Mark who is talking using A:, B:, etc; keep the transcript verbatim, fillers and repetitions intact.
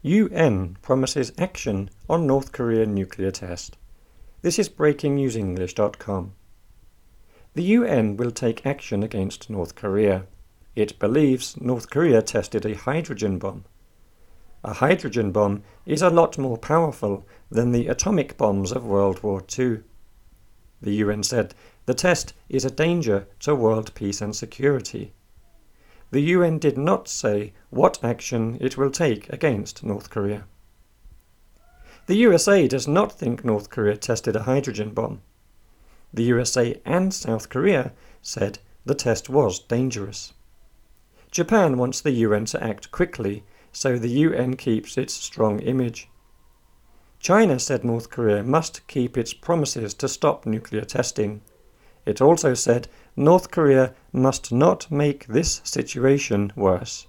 A: U N promises action on North Korea nuclear test. This is breaking news english dot com. The U N will take action against North Korea. It believes North Korea tested a hydrogen bomb. A hydrogen bomb is a lot more powerful than the atomic bombs of World War Two. The U N said the test is a danger to world peace and security. The U N did not say what action it will take against North Korea. The U S A does not think North Korea tested a hydrogen bomb. The U S A and South Korea said the test was dangerous. Japan wants the U N to act quickly so the U N keeps its strong image. China said North Korea must keep its promises to stop nuclear testing. It also said North Korea must not make this situation worse.